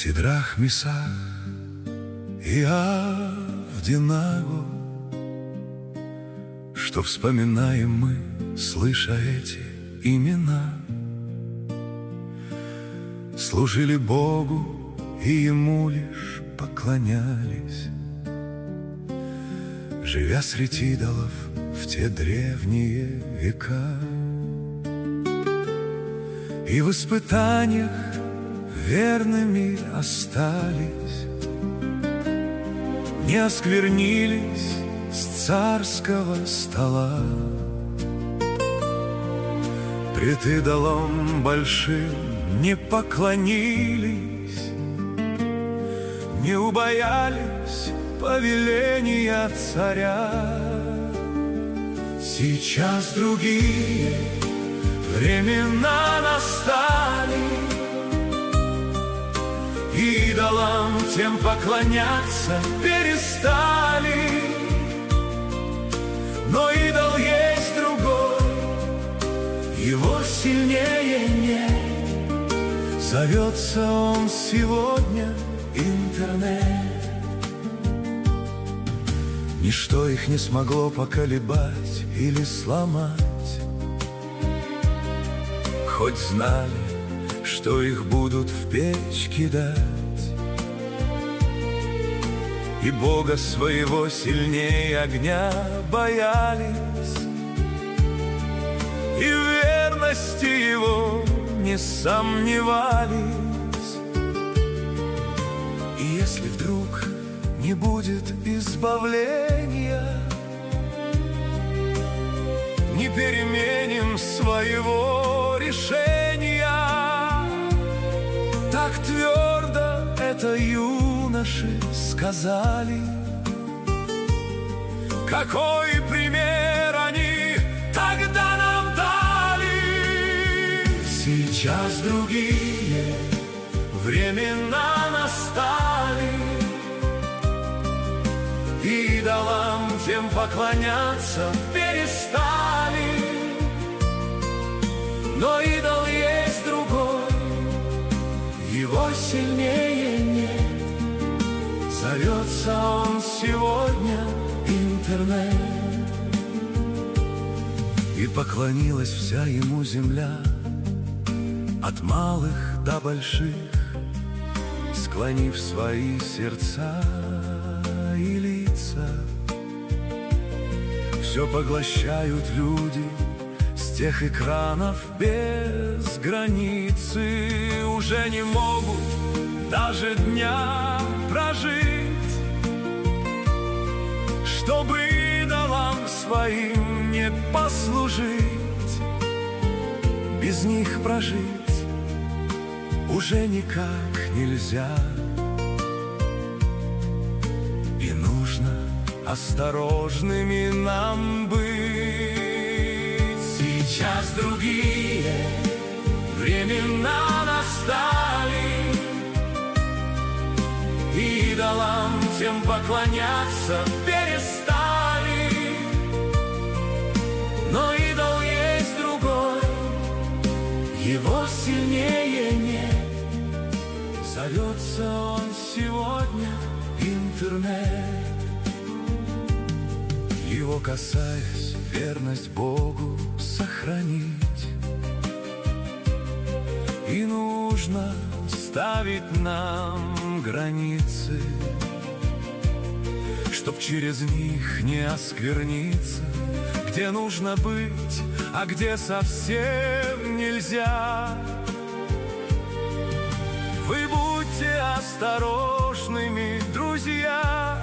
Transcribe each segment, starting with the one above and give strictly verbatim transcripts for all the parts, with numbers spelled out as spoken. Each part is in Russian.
Сидрах, Месах и Авдинаго, что вспоминаем мы, слыша эти имена. Служили Богу и Ему лишь поклонялись, живя среди идолов в те древние века. И в испытаниях верными остались, не осквернились с царского стола. Пред идолом большим не поклонились, не убоялись повеления царя. Сейчас другие времена настали, идолам тем поклоняться перестали. Но идол есть другой, его сильнее нет. Зовется он сегодня интернет. Ничто их не смогло поколебать или сломать, хоть знали, что их будут в печь кидать. И Бога своего сильнее огня боялись, и в верности Его не сомневались. И если вдруг не будет избавления, не переменим своего решения. Так твердо это юноши сказали. Какой пример они тогда нам дали? Сейчас другие времена настали, идолам тем поклоняться перестали. Но идол есть другой, его сильнее нет. Зовется он сегодня интернет. И поклонилась вся ему земля, от малых до больших, склонив свои сердца и лица. Все поглощают люди с тех экранов без границы. Уже не могут даже дня прожить, чтобы идолам своим не послужить. Без них прожить уже никак нельзя. И нужно осторожными нам быть. Сейчас другие времена настали, идолам тем поклоняться перестали. Но идол есть другой, его сильнее нет. Зовется он сегодня интернет. Его касаясь, верность Богу сохранить. И нужно ставить нам границы, чтоб через них не оскверниться. Где нужно быть, а где совсем нельзя. Вы будьте осторожными, друзья.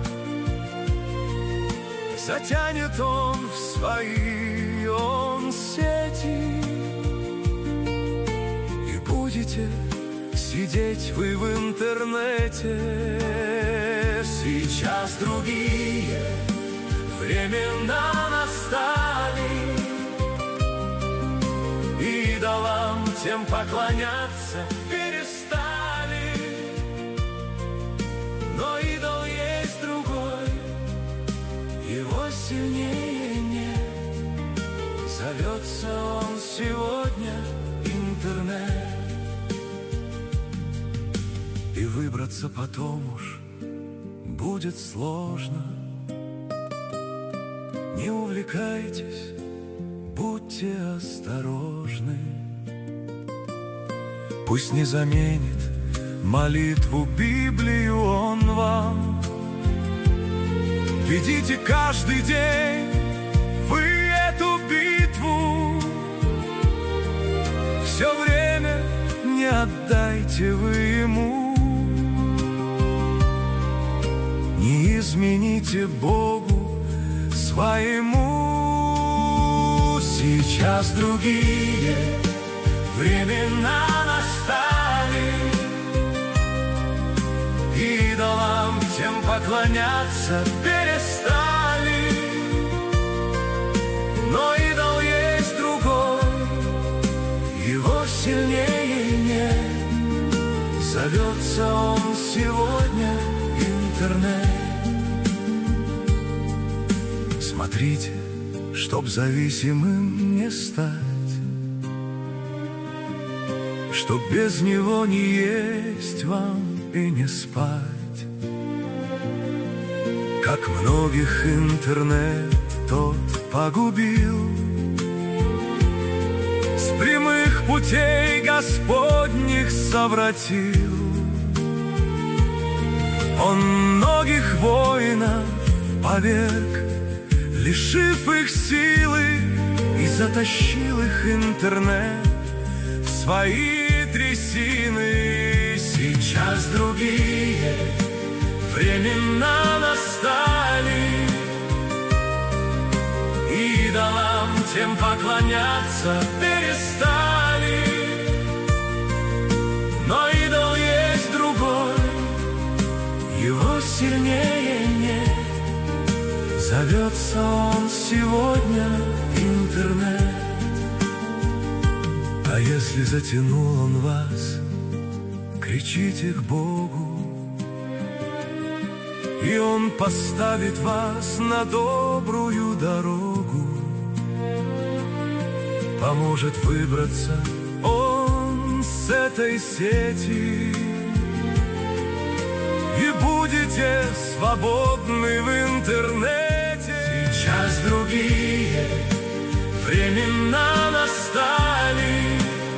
Затянет он в свои он сети, и будете сидеть вы в интернете. Сейчас другие времена настали, идолам тем поклоняться перестали. Но идол есть другой, его сильнее нет. Зовется он сегодня интернет. выбраться потом уж будет сложно. Не увлекайтесь, будьте осторожны. Пусть не заменит молитву Библию он вам. Ведите каждый день вы эту битву. Все время не отдайте вы ему. Не измените Богу своему. Сейчас другие времена настали, идолам тем поклоняться перестали. Но идол есть другой, его сильнее нет. Зовется он сегодня интернет. Смотрите, чтоб зависимым не стать, чтоб без него не есть вам и не спать. Как многих интернет тот погубил, с прямых путей Господних совратил. Он многих воинов поверг, лишив их силы, и затащил их интернет в свои трясины. Сейчас другие времена настали, идолам тем поклоняться перестали. Но идол есть другой, его сильнее нет. Зовется он сегодня интернет. А если затянул он вас, кричите к Богу, и он поставит вас на добрую дорогу. Поможет выбраться он с этой сети, и будете свободны в интернете. Сейчас другие времена настали,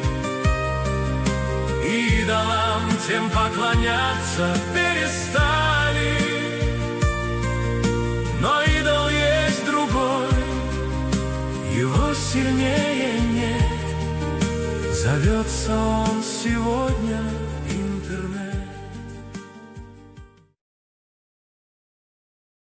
идолам тем поклоняться перестали. Но идол есть другой, его сильнее нет. Зовется он сегодня